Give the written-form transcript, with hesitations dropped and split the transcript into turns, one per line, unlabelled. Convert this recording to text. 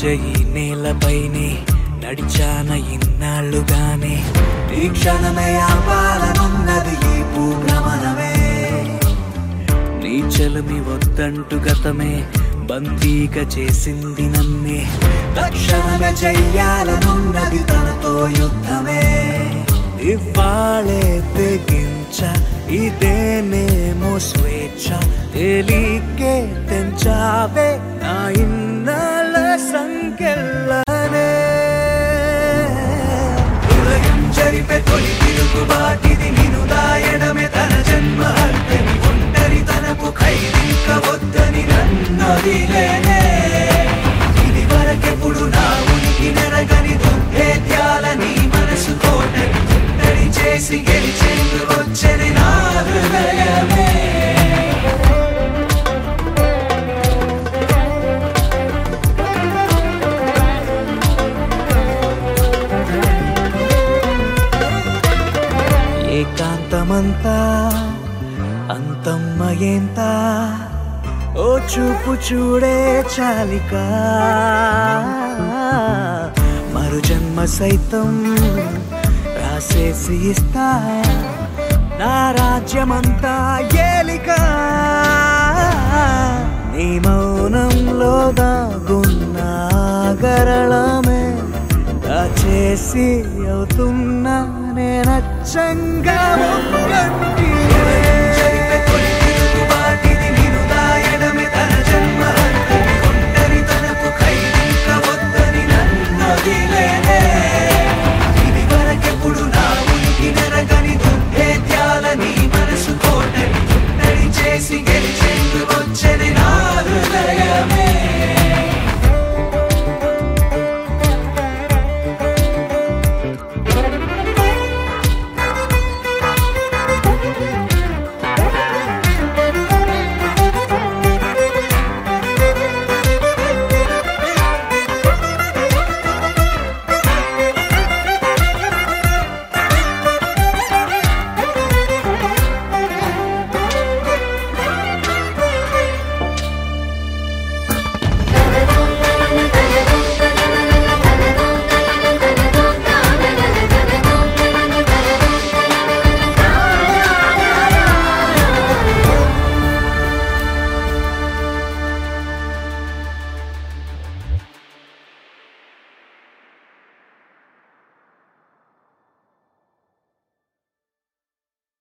నడిచే ఈ నేలపైనే నడిచాన ఇన్నాళ్ళుగానే ఈ క్షణమే ఆపాలనున్నది ఈ భూభ్రమణమే నీ చలమి వద్దంటూ గతమే బందీగా చేసింది నన్నే తక్షణమే చెయ్యాలనున్నది తనతో యుద్ధమే ఇవ్వాళే తెగించ ఇదేనేమో స్వేచ్ఛ తేలికే తెంచావే నా ఇన్నాళ్ళ సంఖ్యలనే హృదయం జరిపే తొలి తిరుగుబాటిది నిన్ను దాయడమే తన జన్మ హత్యని ఒంటరి తనకు ఖైదీక వద్దని నన్నదిలేనే ఇది వరకెప్పుడు నా ఉనికి నెరగని దుర్భేద్యాల నీ మనసు కోటని ఒంటరి చేసి గెలిచేందు వచ్చని నా హృదయమే ఏకాంతమంతా అంతమ్మయేంత ఓ చూపు చూడే చాలిక మరు జన్మ సైతం రాసేసి ఇస్తా నా రాజ్యమంతా ఏలిక నీ మౌనంలో దాగున్న గరళమే దాచేసి అవుతున్నా నేనచ్చంగా ఒక్కంటి